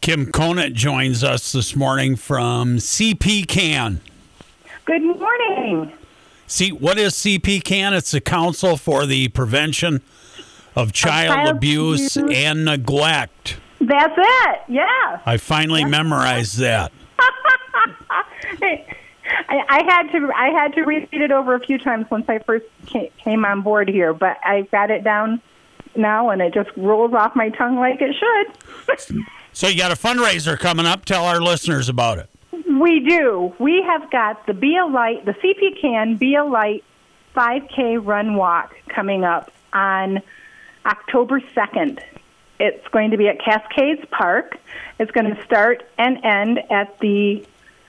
Kim Conant joins us this morning from CP Can. Good morning. See, what is CP Can? It's the Council for the Prevention of Child Abuse and Neglect. That's it. Yeah. I finally memorized that. I had to read it over a few times once I first came on board here, but I got it down now, and it just rolls off my tongue like it should. So you got a fundraiser coming up. Tell our listeners about it. We do. We have got the Be a Light, the CP Can Be a Light 5K Run Walk coming up on October 2nd. It's going to be at Cascades Park. It's going to start and end at the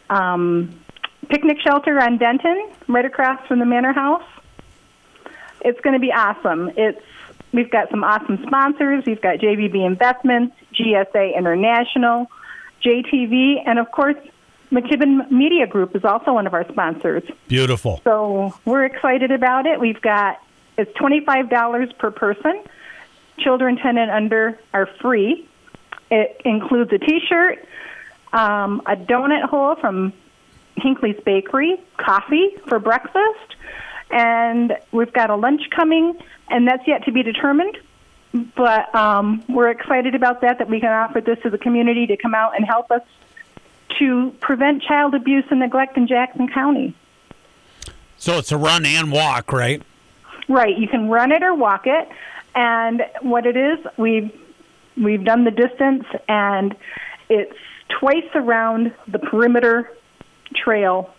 picnic shelter on Denton, right across from the Manor House. It's going to be awesome. We've got some awesome sponsors. We've got JVB Investments, GSA International, JTV, and of course, McKibben Media Group is also one of our sponsors. Beautiful. So we're excited about it. It's $25 per person. Children 10 and under are free. It includes a T-shirt, a donut hole from Hinckley's Bakery, coffee for breakfast, and we've got a lunch coming, and that's yet to be determined. But we're excited about that we can offer this to the community to come out and help us to prevent child abuse and neglect in Jackson County. So it's a run and walk, right? Right. You can run it or walk it. And what it is, we've done the distance, and it's twice around the perimeter trail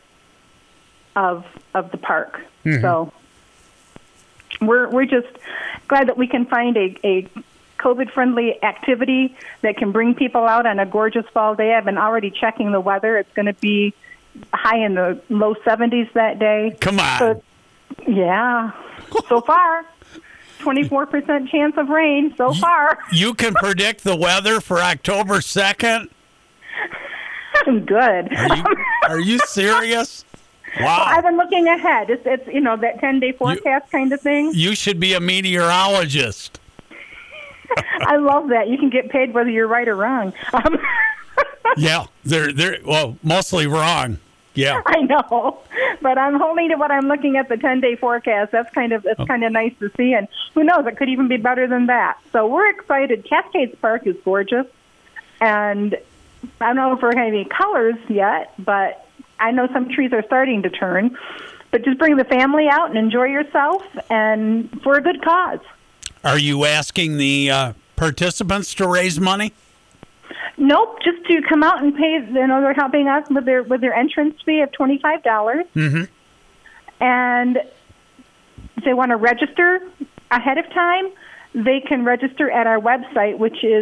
of the park. Mm-hmm. So we're just glad that we can find a COVID-friendly activity that can bring people out on a gorgeous fall day. I've been already checking the weather. It's going to be high in the low 70s that day. Come on. So, yeah. So far, 24% chance of rain so far. You can predict the weather for October 2nd? Good. Are you serious? Wow. I've been looking ahead. It's that 10-day forecast kind of thing. You should be a meteorologist. I love that. You can get paid whether you're right or wrong. Yeah, they're mostly wrong. Yeah, I know, but I'm holding to what I'm looking at the 10-day forecast. That's kind of nice to see, and who knows? It could even be better than that. So we're excited. Cascades Park is gorgeous, and I don't know if we're going to be colors yet, but I know some trees are starting to turn. But just bring the family out and enjoy yourself, and for a good cause. Are you asking the participants to raise money? Nope, just to come out and pay. They're helping us with their entrance fee of $25. Mm-hmm. And if they want to register ahead of time, they can register at our website, which is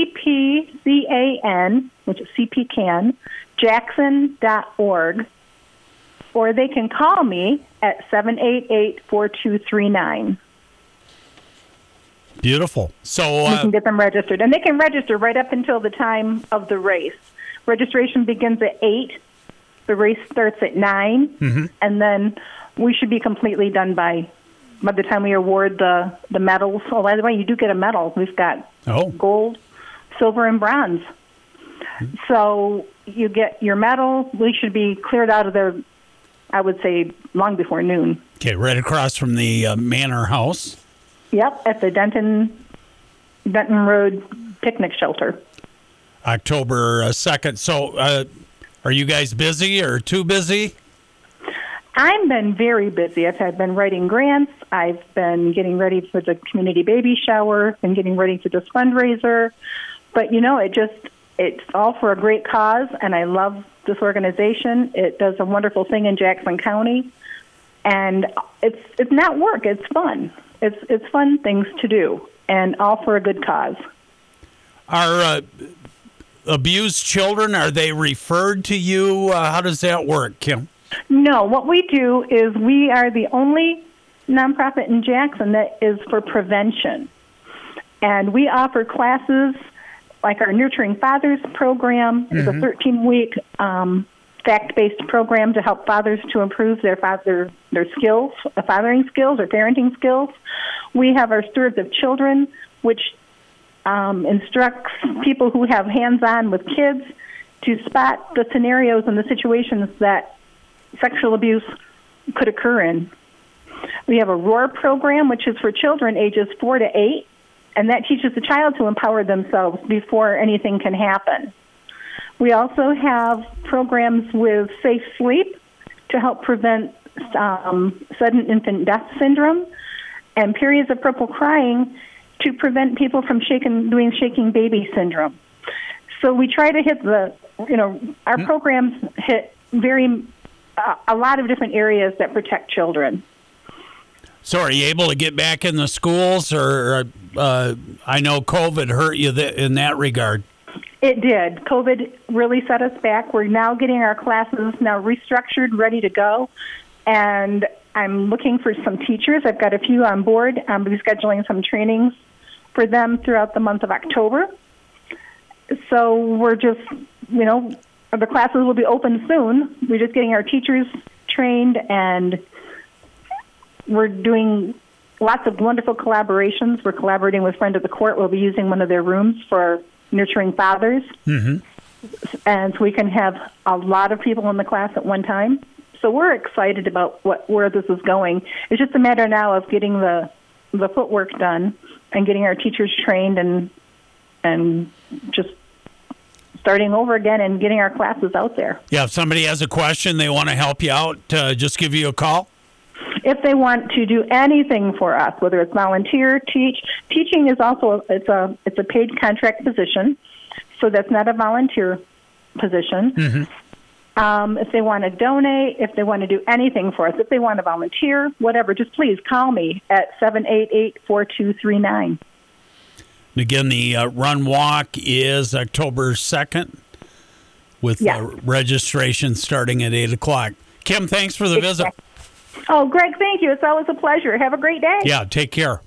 CPCAN, which is CPCAN, Jackson.org, or they can call me at 788-4239. Beautiful. So we can get them registered. And they can register right up until the time of the race. Registration begins at 8. The race starts at 9. Mm-hmm. And then we should be completely done by the time we award the medals. Oh, by the way, you do get a medal. We've got gold, silver, and bronze. Mm-hmm. So you get your medal. We should be cleared out of there, I would say, long before noon. Okay, right across from the Manor House. Yep, at the Denton Road Picnic Shelter. October 2nd. So are you guys busy or too busy? I've been very busy. I've been writing grants. I've been getting ready for the community baby shower and getting ready for this fundraiser. But, it's all for a great cause, and I love this organization. It does a wonderful thing in Jackson County, and it's not work. It's fun. It's fun things to do, and all for a good cause. Are abused children, are they referred to you? How does that work, Kim? No, what we do is we are the only nonprofit in Jackson that is for prevention. And we offer classes like our Nurturing Fathers program. It's a 13-week fact-based program to help fathers to improve their skills, fathering skills or parenting skills. We have our Stewards of Children, which instructs people who have hands-on with kids to spot the scenarios and the situations that sexual abuse could occur in. We have a ROAR program, which is for children ages 4 to 8, and that teaches the child to empower themselves before anything can happen. We also have programs with Safe Sleep to help prevent sudden infant death syndrome and periods of purple crying to prevent people from doing shaking baby syndrome. So we try to hit our programs hit a lot of different areas that protect children. So are you able to get back in the schools, or I know COVID hurt you in that regard? It did. COVID really set us back. We're now getting our classes now restructured, ready to go, and I'm looking for some teachers. I've got a few on board. I'll be scheduling some trainings for them throughout the month of October. So we're just, the classes will be open soon. We're just getting our teachers trained, and we're doing lots of wonderful collaborations. We're collaborating with Friend of the Court. We'll be using one of their rooms for nurturing fathers. Mm-hmm. And so we can have a lot of people in the class at one time. So we're excited about where this is going. It's just a matter now of getting the footwork done and getting our teachers trained and just starting over again and getting our classes out there. Yeah, if somebody has a question, they want to help you out, just give you a call? If they want to do anything for us, whether it's volunteer, teaching is also it's a paid contract position, so that's not a volunteer position. Mm-hmm. If they want to donate, if they want to do anything for us, if they want to volunteer, whatever, just please call me at 788-4239. Again, the Run Walk is October 2nd with registration starting at 8 o'clock. Kim, thanks for the visit. Oh, Greg, thank you. It's always a pleasure. Have a great day. Yeah, take care.